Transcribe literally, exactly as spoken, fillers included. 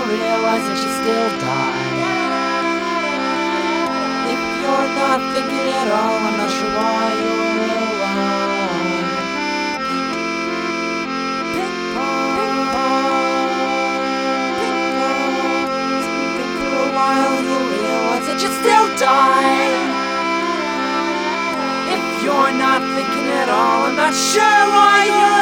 realize that you still die. If you're not thinking at all, I'm not sure why you're alone. Ping pong, ping pong, ping pong. Think for a while you'll realize that you still die. If you're not thinking at all, I'm not sure why you're